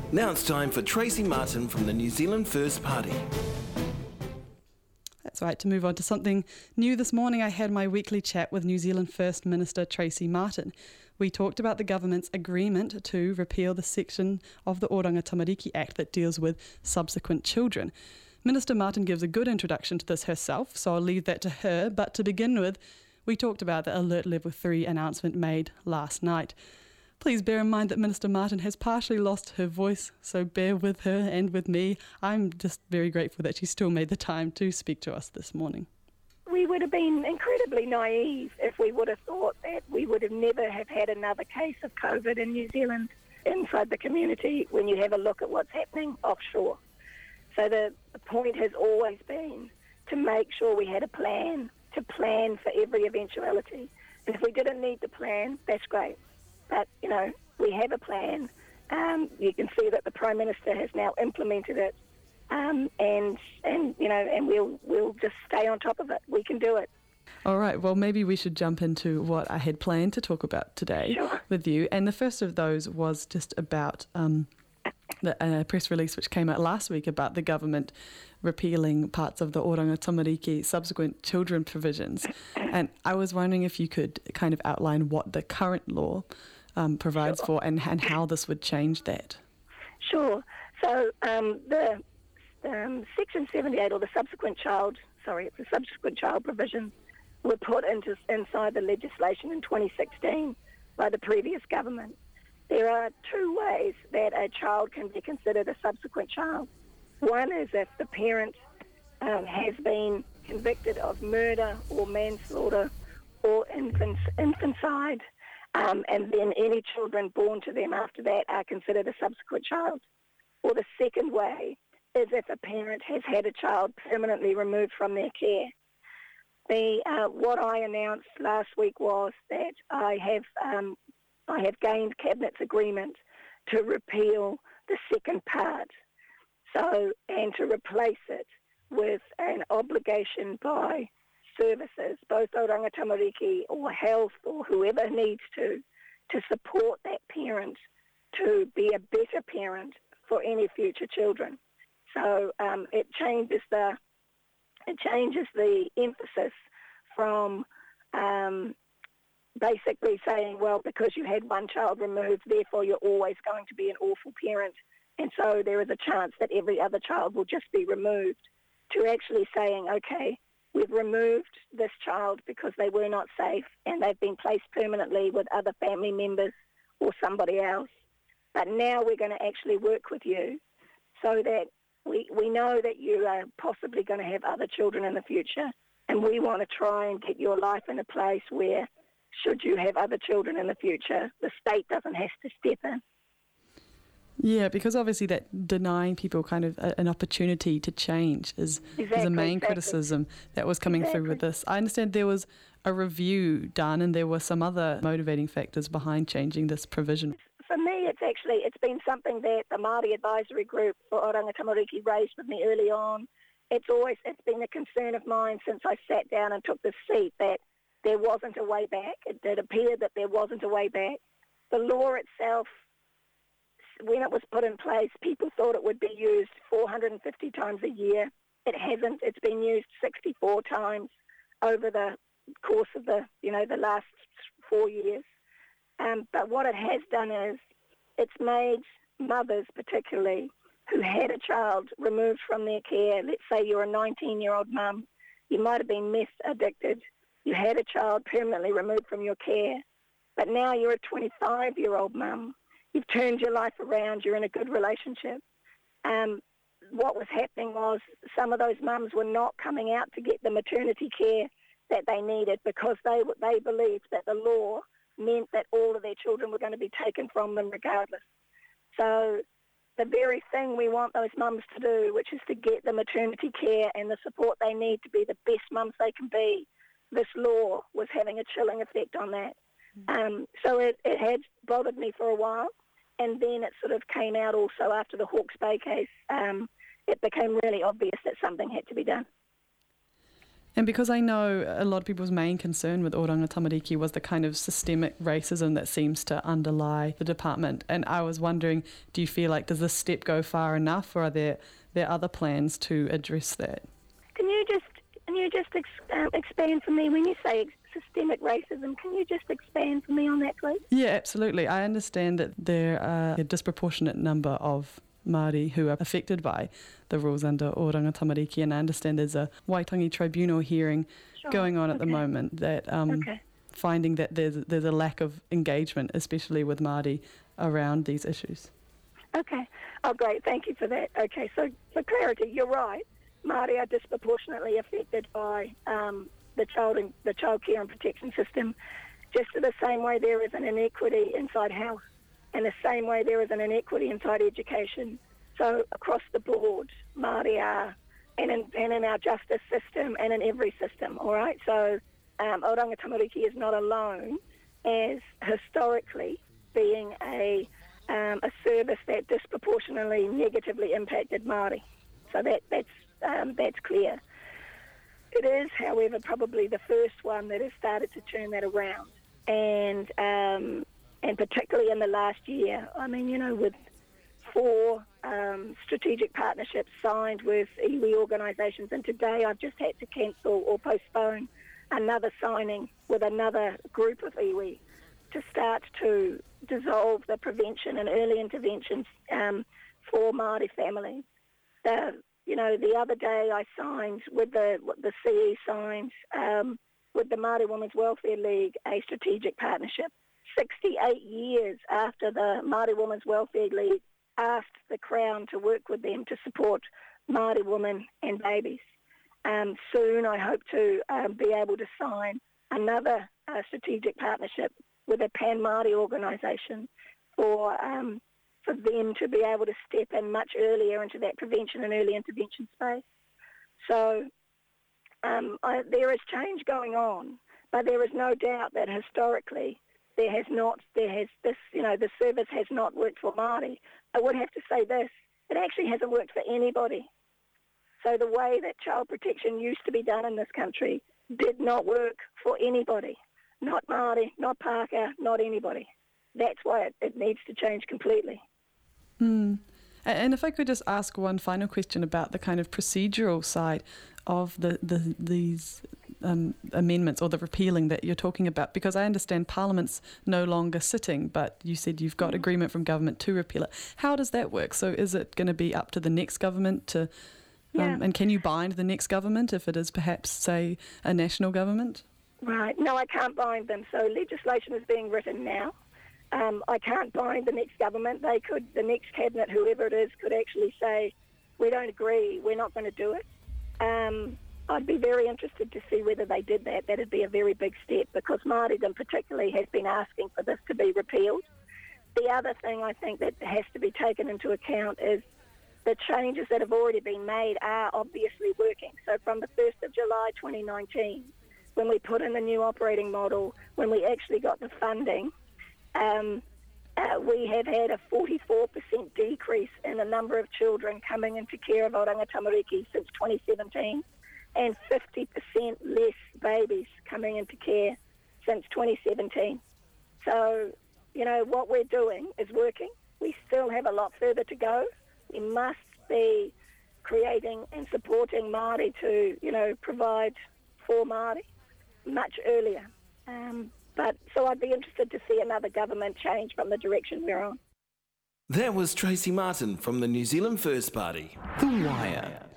Now it's time for Tracy Martin from the New Zealand First Party. That's right, to move on to something new this morning, I had my weekly chat with New Zealand First Minister Tracy Martin. We talked about the government's agreement to repeal the section of the Oranga Tamariki Act that deals with subsequent children. Minister Martin gives a good introduction to this herself, so I'll leave that to her. But to begin with, we talked about the Alert Level 3 announcement made last night. Please bear in mind that Minister Martin has partially lost her voice, so bear with her and with me. I'm just very grateful that she still made the time to speak to us this morning. We would have been incredibly naive if we would have thought that we would have never have had another case of COVID in New Zealand inside the community when you have a look at what's happening offshore. So the point has always been to make sure we had a plan, to plan for every eventuality. And if we didn't need the plan, that's great. But, we have a plan. You can see that the Prime Minister has now implemented it. And we'll just stay on top of it. We can do it. All right, well, maybe we should jump into what I had planned to talk about today with you. And the first of those was just about the press release which came out last week about the government repealing parts of the Oranga Tamariki subsequent children provisions. And I was wondering if you could kind of outline what the current law provides for and how this would change that. Sure. So the Section 78, or the subsequent child provisions, were put inside the legislation in 2016 by the previous government. There are two ways that a child can be considered a subsequent child. One is if the parent has been convicted of murder or manslaughter or infanticide, and then any children born to them after that are considered a subsequent child. Or the second way is if a parent has had a child permanently removed from their care. What I announced last week was that I have gained Cabinet's agreement to repeal the second part, and to replace it with an obligation by services, both Oranga Tamariki or health or whoever needs to support that parent to be a better parent for any future children. So it changes the emphasis from basically saying, well, because you had one child removed, therefore you're always going to be an awful parent, and so there is a chance that every other child will just be removed, to actually saying, okay, we've removed this child because they were not safe and they've been placed permanently with other family members or somebody else. But now we're going to actually work with you so that we know that you are possibly going to have other children in the future, and we want to try and get your life in a place where, should you have other children in the future, the state doesn't have to step in. Yeah, because obviously that denying people kind of an opportunity to change is the main criticism that was coming through with this. I understand there was a review done and there were some other motivating factors behind changing this provision. For me, it's been something that the Māori Advisory Group for Oranga Tamariki raised with me early on. It's been a concern of mine since I sat down and took this seat that there wasn't a way back. It appeared that there wasn't a way back. The law itself, when it was put in place, people thought it would be used 450 times a year. It hasn't. It's been used 64 times over the course of the last 4 years. But what it has done is it's made mothers particularly who had a child removed from their care. Let's say you're a 19-year-old mum. You might have been meth addicted. You had a child permanently removed from your care. But now you're a 25-year-old mum. You've turned your life around. You're in a good relationship. What was happening was some of those mums were not coming out to get the maternity care that they needed because they believed that the law meant that all of their children were going to be taken from them regardless. So the very thing we want those mums to do, which is to get the maternity care and the support they need to be the best mums they can be, this law was having a chilling effect on that. So it had bothered me for a while, and then it sort of came out also after the Hawke's Bay case. It became really obvious that something had to be done. And because I know a lot of people's main concern with Oranga Tamariki was the kind of systemic racism that seems to underlie the department, and I was wondering, do you feel like, does this step go far enough, or are there other plans to address that? Can you just expand for me when you say systemic racism? Can you just expand for me on that, please? Yeah, absolutely. I understand that there are a disproportionate number of Māori who are affected by the rules under Oranga Tamariki, and I understand there's a Waitangi Tribunal hearing going on at the moment that finding that there's a lack of engagement, especially with Māori, around these issues. Okay. Oh, great. Thank you for that. Okay, so for clarity, you're right. Māori are disproportionately affected by the child care and protection system, just in the same way there is an inequity inside health, and the same way there is an inequity inside education. So across the board, Māori are, and in our justice system and in every system, all right? So Oranga Tamariki is not alone as historically being a service that disproportionately negatively impacted Māori. So that's clear. It is, however, probably the first one that has started to turn that around, and particularly in the last year. I mean, with 4 strategic partnerships signed with iwi organisations, and today I've just had to cancel or postpone another signing with another group of iwi to start to dissolve the prevention and early interventions for Māori families. The other day I signed with the CE signed with the Māori Women's Welfare League a strategic partnership. 68 years after the Māori Women's Welfare League asked the Crown to work with them to support Māori women and babies. Soon I hope to be able to sign another strategic partnership with a Pan-Māori organisation for them to be able to step in much earlier into that prevention and early intervention space. So there is change going on, but there is no doubt that historically the service has not worked for Māori. I would have to say this, it actually hasn't worked for anybody. So the way that child protection used to be done in this country did not work for anybody. Not Māori, not Pākehā, not anybody. That's why it needs to change completely. And if I could just ask one final question about the kind of procedural side of these amendments or the repealing that you're talking about, because I understand Parliament's no longer sitting, but you said you've got agreement from government to repeal it. How does that work? So is it going to be up to the next government to... and can you bind the next government if it is perhaps, say, a national government? Right. No, I can't bind them. So legislation is being written now. I can't bind the next government. The next cabinet, whoever it is, could actually say, we don't agree, we're not going to do it. I'd be very interested to see whether they did that. That'd be a very big step, because Māoridom particularly has been asking for this to be repealed. The other thing I think that has to be taken into account is the changes that have already been made are obviously working. So from the 1st of July 2019, when we put in the new operating model, when we actually got the funding, we have had a 44% decrease in the number of children coming into care of Oranga Tamariki since 2017, and 50% less babies coming into care since 2017. So, what we're doing is working. We still have a lot further to go. We must be creating and supporting Māori to, provide for Māori much earlier. So I'd be interested to see another government change from the direction we're on. That was Tracy Martin from the New Zealand First Party. The Wire.